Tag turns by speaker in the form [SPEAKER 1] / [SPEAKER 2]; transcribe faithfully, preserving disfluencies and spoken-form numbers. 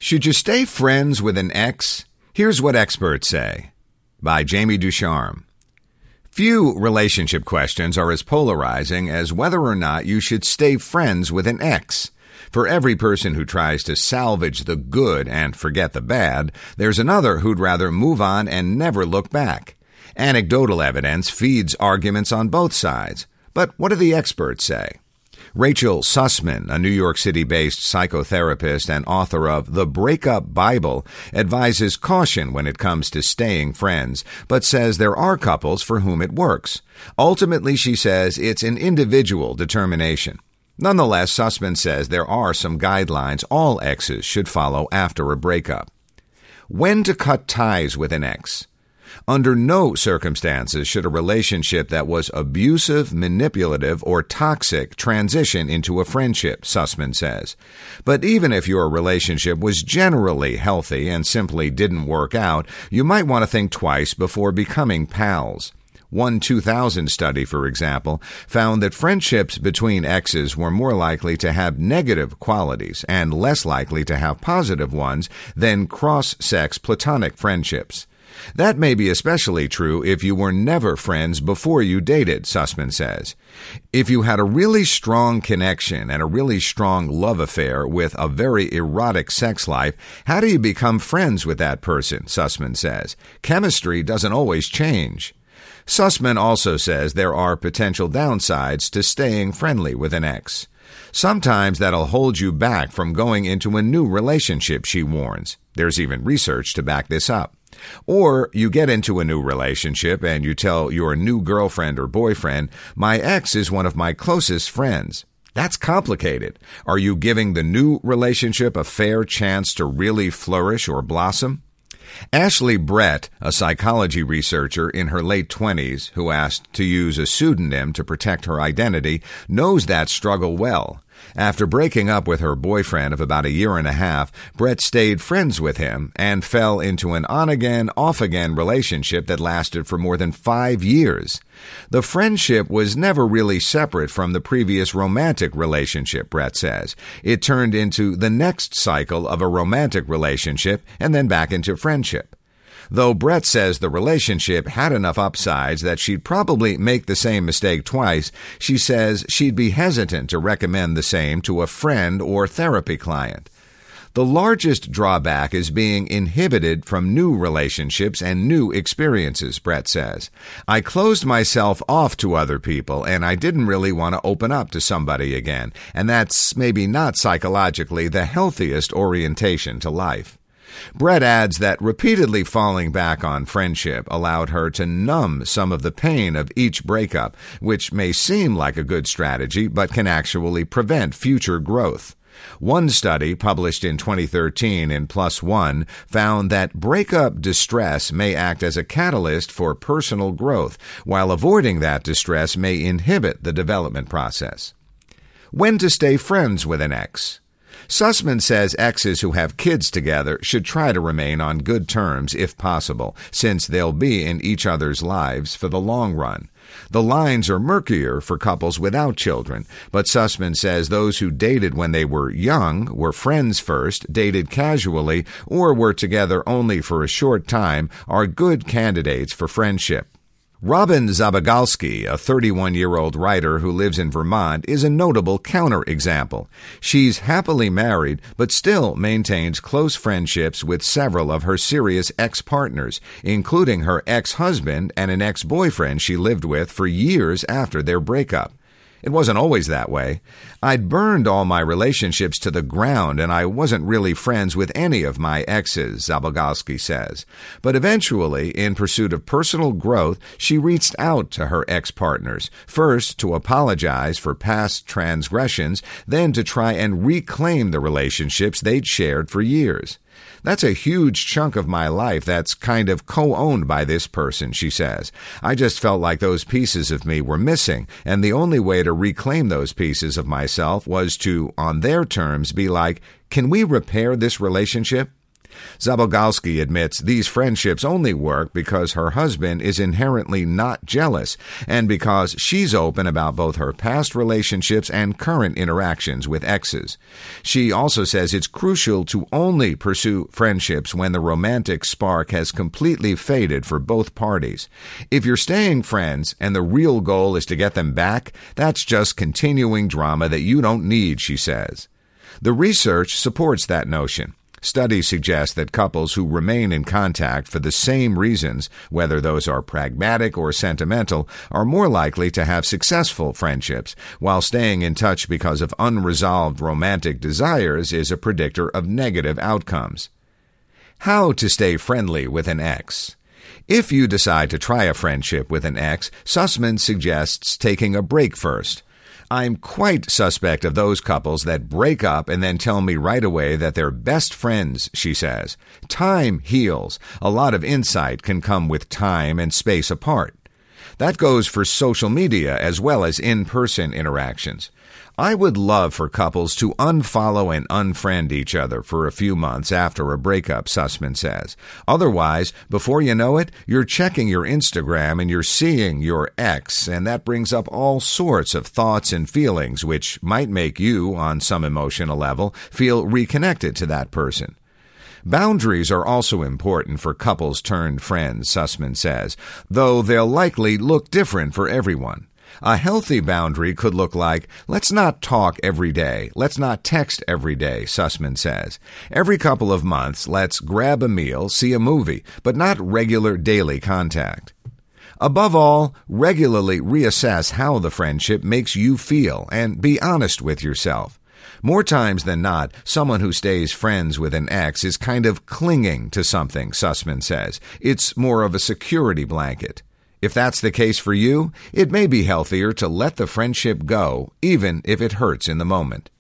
[SPEAKER 1] Should you stay friends with an ex? Here's what experts say. By Jamie Ducharme. Few relationship questions are as polarizing as whether or not you should stay friends with an ex. For every person who tries to salvage the good and forget the bad, there's another who'd rather move on and never look back. Anecdotal evidence feeds arguments on both sides. But what do the experts say? Rachel Sussman, a New York City-based psychotherapist and author of The Breakup Bible, advises caution when it comes to staying friends, but says there are couples for whom it works. Ultimately, she says, it's an individual determination. Nonetheless, Sussman says there are some guidelines all exes should follow after a breakup. When to cut ties with an ex. Under no circumstances should a relationship that was abusive, manipulative, or toxic transition into a friendship, Sussman says. But even if your relationship was generally healthy and simply didn't work out, you might want to think twice before becoming pals. One two thousand study, for example, found that friendships between exes were more likely to have negative qualities and less likely to have positive ones than cross-sex platonic friendships. That may be especially true if you were never friends before you dated, Sussman says. If you had a really strong connection and a really strong love affair with a very erotic sex life, how do you become friends with that person, Sussman says. Chemistry doesn't always change. Sussman also says there are potential downsides to staying friendly with an ex. Sometimes that'll hold you back from going into a new relationship, she warns. There's even research to back this up. Or you get into a new relationship and you tell your new girlfriend or boyfriend, my ex is one of my closest friends. That's complicated. Are you giving the new relationship a fair chance to really flourish or blossom? Ashley Brett, a psychology researcher in her late twenties who asked to use a pseudonym to protect her identity, knows that struggle well. After breaking up with her boyfriend of about a year and a half, Brett stayed friends with him and fell into an on-again, off-again relationship that lasted for more than five years. The friendship was never really separate from the previous romantic relationship, Brett says. It turned into the next cycle of a romantic relationship and then back into friendship. Though Brett says the relationship had enough upsides that she'd probably make the same mistake twice, she says she'd be hesitant to recommend the same to a friend or therapy client. The largest drawback is being inhibited from new relationships and new experiences, Brett says. I closed myself off to other people, and I didn't really want to open up to somebody again, and that's maybe not psychologically the healthiest orientation to life. Brett adds that repeatedly falling back on friendship allowed her to numb some of the pain of each breakup, which may seem like a good strategy, but can actually prevent future growth. One study, published in twenty thirteen in PLOS ONE, found that breakup distress may act as a catalyst for personal growth, while avoiding that distress may inhibit the development process. When to stay friends with an ex. Sussman says exes who have kids together should try to remain on good terms if possible, since they'll be in each other's lives for the long run. The lines are murkier for couples without children, but Sussman says those who dated when they were young, were friends first, dated casually, or were together only for a short time are good candidates for friendship. Robin Zabogalski, a thirty-one-year-old writer who lives in Vermont, is a notable counterexample. She's happily married, but still maintains close friendships with several of her serious ex-partners, including her ex-husband and an ex-boyfriend she lived with for years after their breakup. It wasn't always that way. I'd burned all my relationships to the ground, and I wasn't really friends with any of my exes, Zabogalski says. But eventually, in pursuit of personal growth, she reached out to her ex-partners, first to apologize for past transgressions, then to try and reclaim the relationships they'd shared for years. That's a huge chunk of my life that's kind of co-owned by this person, she says. I just felt like those pieces of me were missing, and the only way to reclaim those pieces of myself was to, on their terms, be like, can we repair this relationship? Zabogalski admits these friendships only work because her husband is inherently not jealous and because she's open about both her past relationships and current interactions with exes. She also says it's crucial to only pursue friendships when the romantic spark has completely faded for both parties. If you're staying friends and the real goal is to get them back, that's just continuing drama that you don't need, she says. The research supports that notion. Studies suggest that couples who remain in contact for the same reasons, whether those are pragmatic or sentimental, are more likely to have successful friendships, while staying in touch because of unresolved romantic desires is a predictor of negative outcomes. How to stay friendly with an ex. If you decide to try a friendship with an ex, Sussman suggests taking a break first. I'm quite suspect of those couples that break up and then tell me right away that they're best friends, she says. Time heals. A lot of insight can come with time and space apart. That goes for social media as well as in-person interactions. I would love for couples to unfollow and unfriend each other for a few months after a breakup, Sussman says. Otherwise, before you know it, you're checking your Instagram and you're seeing your ex, and that brings up all sorts of thoughts and feelings which might make you, on some emotional level, feel reconnected to that person. Boundaries are also important for couples turned friends, Sussman says, though they'll likely look different for everyone. A healthy boundary could look like, let's not talk every day, let's not text every day, Sussman says. Every couple of months, let's grab a meal, see a movie, but not regular daily contact. Above all, regularly reassess how the friendship makes you feel and be honest with yourself. More times than not, someone who stays friends with an ex is kind of clinging to something, Sussman says. It's more of a security blanket. If that's the case for you, it may be healthier to let the friendship go, even if it hurts in the moment.